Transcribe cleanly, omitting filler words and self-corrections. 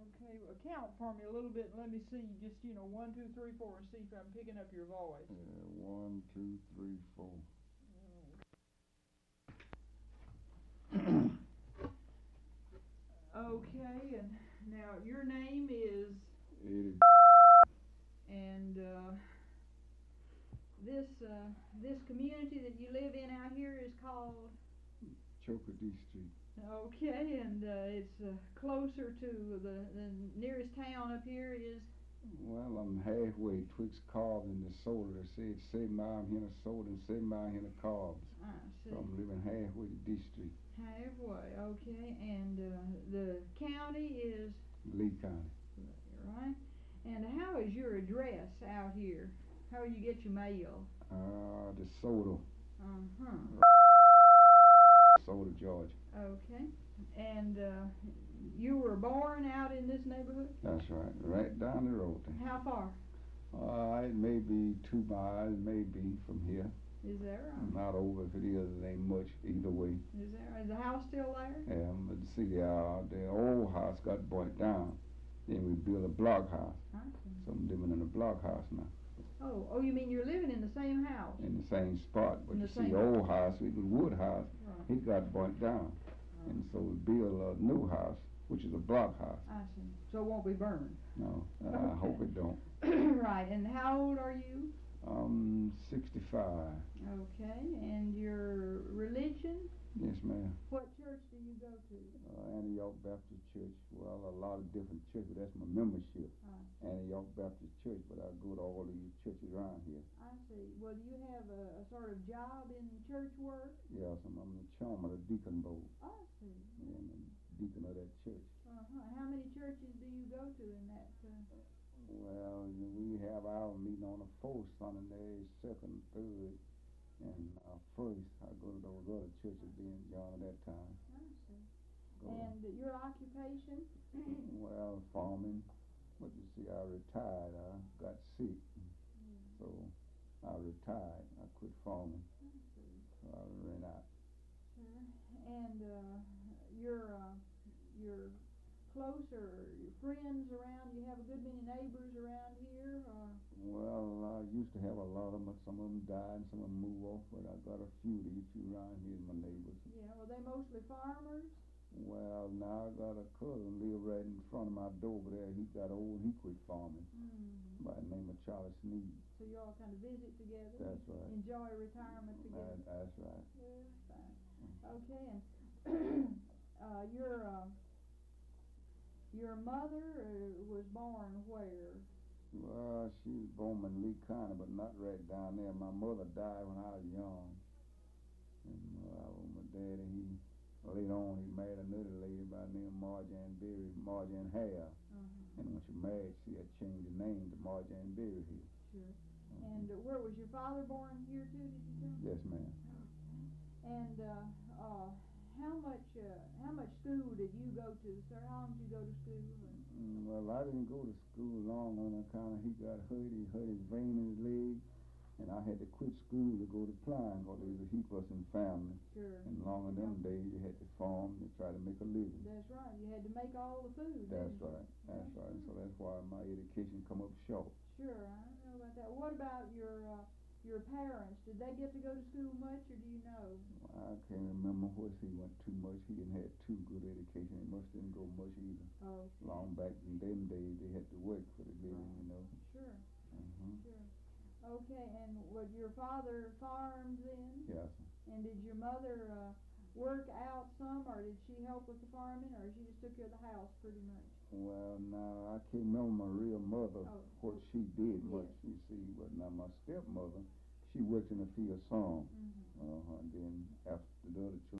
Okay, well, count for me a little bit and let me see, just, 1, 2, 3, 4, and see if I'm picking up your voice. 1, 2, 3, 4. Okay, and now your name is, Eddie. and this community that you live in out here is called? Chocodee Street. Okay, and it's closer to the nearest town up here is? Well, I'm halfway twixt Cobbs and DeSoto. They say it's 7 miles here to DeSoto and 7 miles here to Cobbs. I see. So I'm living halfway to D Street. Halfway, okay, and the county is? Lee County. Right. And how is your address out here? How do you get your mail? DeSoto. Uh-huh. DeSoto, Georgia. Okay. And you were born out in this neighborhood? That's right. Right down the road there. How far? It may be 2 miles, maybe, from here. Is that right? Not over. If it is, it ain't much either way. Is that right? Is the house still there? Yeah, but see, the old house got burnt down. Then we built a block house. I see. So I'm living in a block house now. Oh, you mean you're living in the same house? In the same spot. But In you the see, same the old house, it was wood house. Right. It got burnt down. And so we built a new house, which is a block house. I see. So it won't be burned? No, Okay. I hope it don't. Right. And how old are you? I'm 65. Okay. And your religion? Yes, ma'am. What church do you go to? Antioch Baptist Church. Well, a lot of different churches. That's my membership. Antioch Baptist Church, but I go to all of these churches around here. I see. Well, do you have a sort of job in church work? Yes, I'm the chairman of the deacon board. I see. And the deacon of that church. Uh-huh. How many churches do you go to in that? Well, we have our meeting on the 4th Sunday, 2nd, 3rd, and first. I go to those other churches being John at that time. I see. And your occupation? Well, farming. But you see, I retired. I got sick. So I retired. I quit farming. I see. So I ran out. Sure. And your closer, your friends around, you have a good many neighbors around here? Well, I used to have a lot of them, but some of them died and some of them moved off, but I got a few around here, my neighbors. Yeah, were they mostly farmers? Well, now I got a cousin live right in front of my door over there. He got old and he quit farming. By the name of Charlie Sneed. So you all kind of visit together? That's right. Enjoy retirement together? That's right. Yeah, fine. Okay, and your mother was born where? Well, she was born in Lee County, but not right down there. My mother died when I was young. And my daddy, later on, he married another lady by the name of Marjane Hare. And when she married, she had changed the name to Marjane Berry here. Sure. And where was your father born here too, did you say? Yes, ma'am. And how much school did you go to, sir? How long did you go to school? Well, I didn't go to school long on account of he got hurt. He hurt his vein in his leg. And I had to quit school to go to Klein because there was a heap of us in family. Sure. And long in them days, you had to farm and try to make a living. That's right. You had to make all the food. That's right. That's right. So that's why my education come up short. Sure, I know about that. What about your parents? Did they get to go to school much, or do you know? I can't remember what he went too much. He didn't have too good education. He must didn't go much either. Oh. Long back in them days, they had to work for the living, you know. Sure. Sure. Okay, and was your father farmed then? Yes. And did your mother work out some, or did she help with the farming, or she just took care of the house pretty much? Well, now, I can't remember my real mother, what she did much, you see. But now my stepmother, she worked in the field some. And then after the other children,